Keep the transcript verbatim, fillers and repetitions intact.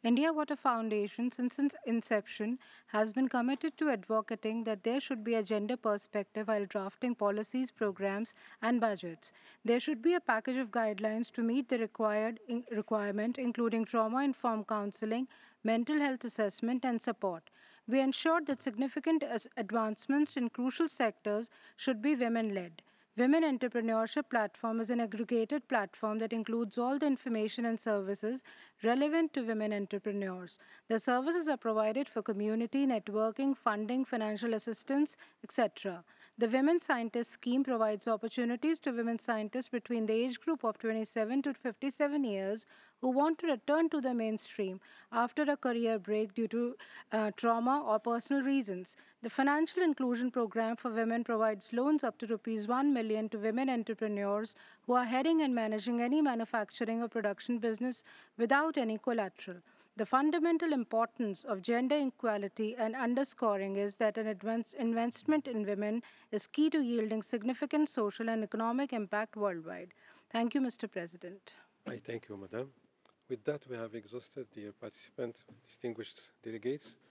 India Water Foundation, since its inception, has been committed to advocating that there should be a gender perspective while drafting policies, programs, and budgets. There should be a package of guidelines to meet the required in- requirement, including trauma-informed counseling, mental health assessment, and support. We ensured that significant as- advancements in crucial sectors should be women-led. Women Entrepreneurship Platform is an aggregated platform that includes all the information and services relevant to women entrepreneurs. The services are provided for community networking, funding, financial assistance, et cetera. The Women Scientist Scheme provides opportunities to women scientists between the age group of twenty-seven to fifty-seven years who want to return to the mainstream after a career break due to uh, trauma or personal reasons. The Financial Inclusion Program for Women provides loans up to rupees one million to women entrepreneurs who are heading and managing any manufacturing or production business without any collateral. The fundamental importance of gender equality and underscoring is that an advance investment in women is key to yielding significant social and economic impact worldwide. Thank you, Mister President. I thank you, Madam. With that, we have exhausted the participant distinguished delegates.